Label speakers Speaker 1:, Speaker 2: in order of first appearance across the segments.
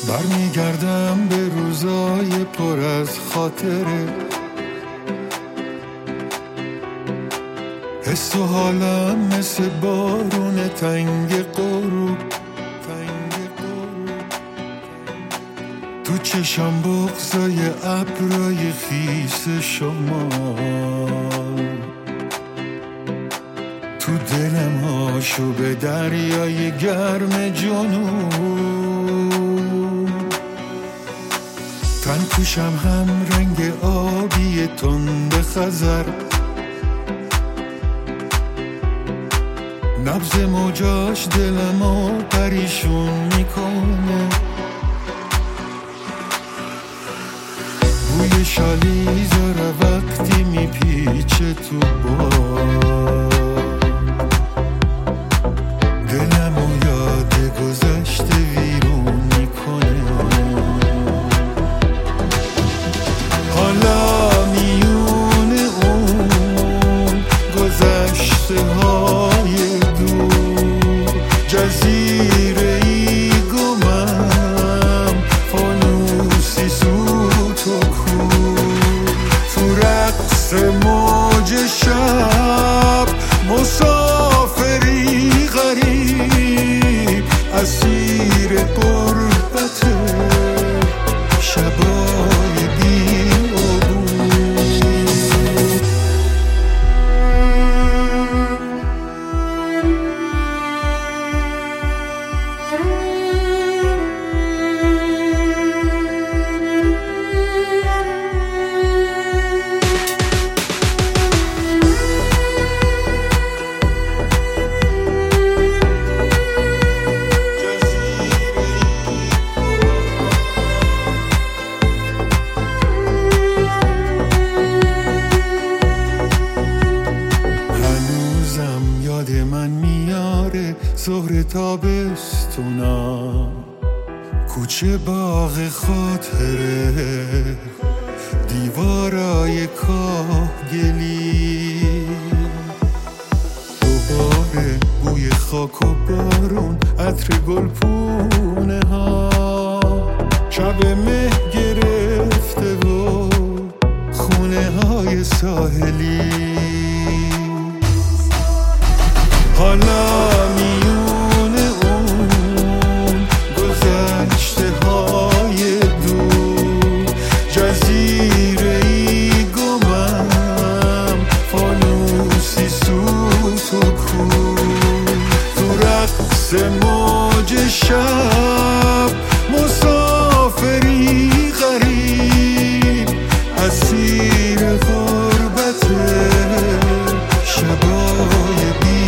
Speaker 1: برمیگردم به روزای پر از خاطره، حس و حالم مثل بارون تنگ غروب، تو چشم بغضای ابرای خیس شما، تو دلم آشوب دریای گرم جنوب، تن پوشم هم رنگ آبی تند خزر، نبض موجاش دلمو پریشون میکنه، بوی شالیزا وقتی میپیچه تو باد، دلمو یاد گذشته ویرون میکنه. حالا میون اون گذشته های دور، جزیره ای گمم، فانوسی سوت و کور، تو رقص موج شب، مسافری غریب، اسیر غربت شبای بی من میاره ظهر تابستونا، کوچه باغ خاطره، دیوارای کاهگلی، دوباره بوی خاک و بارون، عطر گلپونه ها، شب مه گرفته و خونه های ساحلی. حالا میون اون گذشته های دور، جزیره ای گمم، فانوسی سوت و کور، تو رقص موج شب، مسافری غریب، اسیر غربت شبای بی.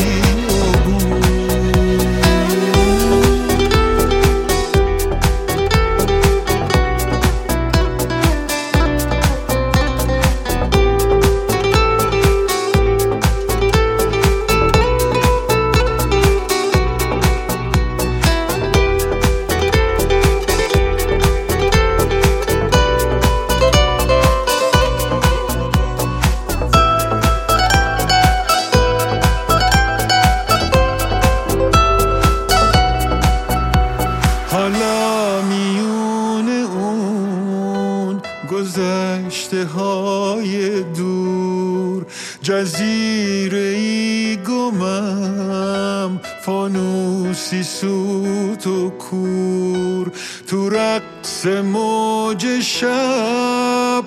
Speaker 1: حالا میون اون گذشته های دور، جزیره ای گمم، فانوسی سوت و کور، تو رقص موج شب،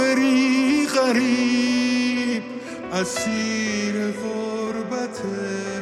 Speaker 1: مسافری غریب، اسیر غربت